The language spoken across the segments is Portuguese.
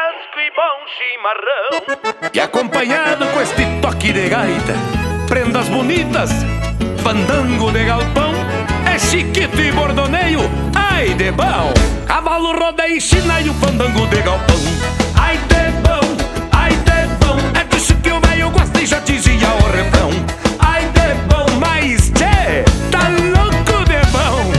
churrasco e bom chimarrão. E acompanhado com este toque de gaita, prendas bonitas, fandango de galpão, é chiquito e bordoneio, ai de bom. Cavalo, rodeio e china e o fandango de galpão, ai de bom, ai de bom. É disso que o velho gosta e já dizia o refrão, ai de bom, mas tchê, tá louco de bom.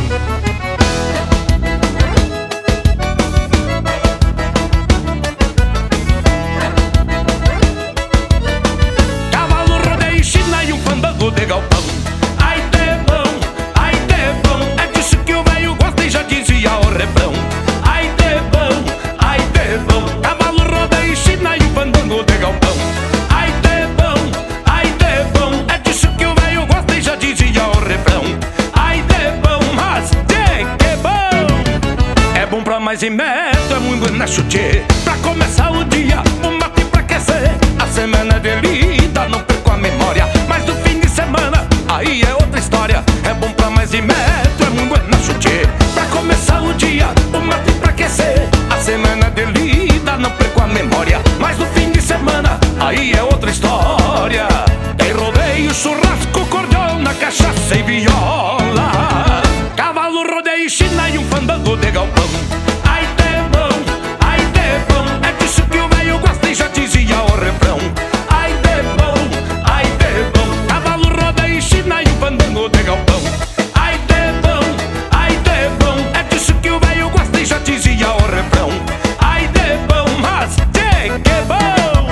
Cavalo, rodeio e china e um fandango de galpão, ai de bom, é disso que o velho gosta e já dizia o refrão, ai de bom. Cavalo, rodeio e china e um fandango de galpão, ai de bom, é disso que o velho gosta e já dizia o refrão, ai de bom, mas de que bom. É bom pra mais e meto, é muito na chute. Pra começar o dia, um mate pra aquecer. A semana é de lida, não perco a memória, mas no fim de semana, aí é outra história. É bom pra mais e meto, é muito na chute. Pra começar o dia, um mate pra aquecer. A semana é de lida, não perco a memória, mas no fim de semana, aí é outra história. Tem rodeio, churrasco, cordiona, cachaça e viola. Cavalo, rodeio e china e um fandango de galpão, ai de bom, é disso que o velho gosta e já dizia o refrão, ai de bom. Cavalo, rodeio e china e um fandango de galpão, ai de bom, é disso que o velho gosta e já dizia o refrão, ai de bom, mas de que bom.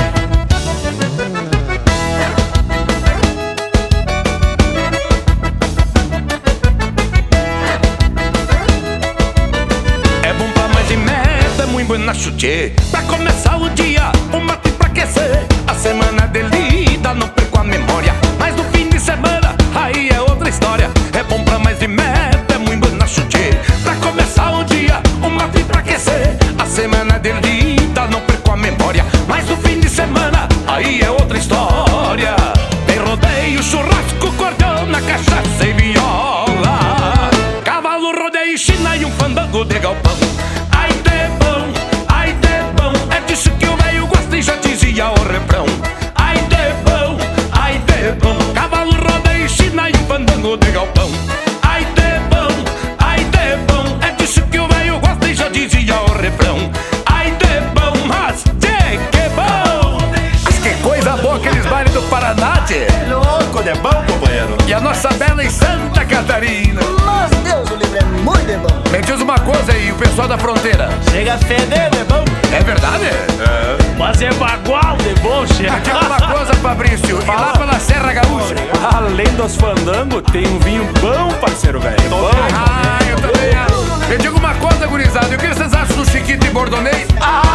É bom pra mais e meta, é muito buena chute. Pra começar o dia, um mate pra aquecer. A semana de lida, não perco a memória, mas no fim de semana, aí é outra história. É bom pra mais e meta, é muito buena chute. Pra começar o dia, um mate pra aquecer. A semana de lida, não perco a memória, mas no fim de semana, aí é outra história. Tem rodeio, churrasco, cordiona, cachaça e viola. Cavalo, rodeio e china e um fandango de galpão, ai de bom, é disso que o velho gosta e já dizia o refrão, ai de bom. Cavalo, rodeio e china e um fandango de galpão, ai de bom, é disso que o velho gosta e já dizia o refrão, ai de bom, mas de que bom. Mas que coisa boa aqueles bailes do Paraná, tchê. Louco de bom, companheiro. E a nossa bela em Santa Catarina. Mas Deus o livre, é muito de bom. Me diz uma coisa aí, o pessoal da fronteira, Chega a feder de bom. é verdade? Mas é bagual de bom, chefe. Me diz uma coisa, Fabrício, e lá pela Serra Gaúcha? Além dos fandangos, tem um vinho bom, parceiro velho. Bom. Ah, eu também acho. Me diga uma coisa, gurizada, e o que vocês acham do chiquito e bordoneio?